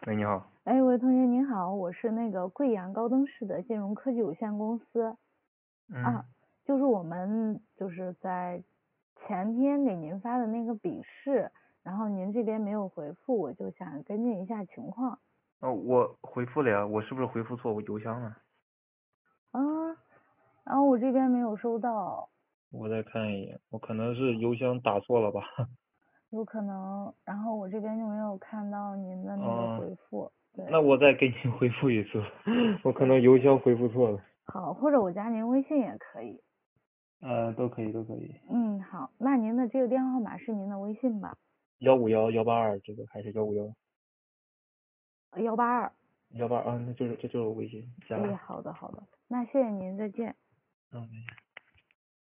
喂，你好。 哎，喂，同学您好，我是那个贵阳高登市的金融科技有限公司嗯。 啊，就是我们在前天给您发的那个笔试，然后您这边没有回复，我就想跟进一下情况。 哦，我回复了呀，我是不是回复错误邮箱了？ 啊，然后我这边没有收到， 我再看一眼，我可能是邮箱打错了吧？ 有可能，然后我这边就没有看到您的那个哦， 回复。对， 那我再给你回复一次，我可能邮箱回复错了。 好，或者我加您微信也可以。 都可以，都可以。 嗯，好，那您的这个电话号码是您的微信吧 151-182这个还是 ？182。 182啊？那这就是我微信，加哎， 了。 好的好的，那谢谢您，再见。 嗯。